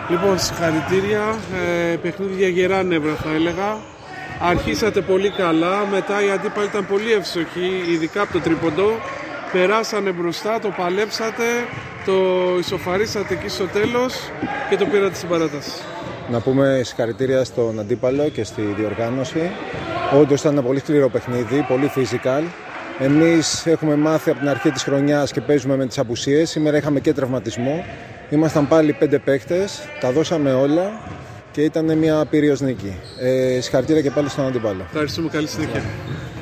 Λοιπόν, συγχαρητήρια. Παιχνίδι για γερά νεύρα θα έλεγα. Αρχίσατε πολύ καλά, μετά οι αντίπαλοι ήταν πολύ εύστοχοι, ειδικά από το τρίποντο. Περάσανε μπροστά, το παλέψατε, το ισοφαρίσατε εκεί στο τέλος και το πήρατε στην παράταση. Να πούμε συγχαρητήρια στον αντίπαλο και στη διοργάνωση. Όντως ήταν ένα πολύ σκληρό παιχνίδι, πολύ physical. Εμείς έχουμε μάθει από την αρχή της χρονιάς και παίζουμε με τις απουσίες. Σήμερα είχαμε και τραυματισμό. Ήμασταν πάλι 5 παίκτες, τα δώσαμε όλα και ήταν μια πύριος νίκη. Συγχαρητήρια και πάλι στον αντίπαλο. Ευχαριστούμε, καλή συνέχεια.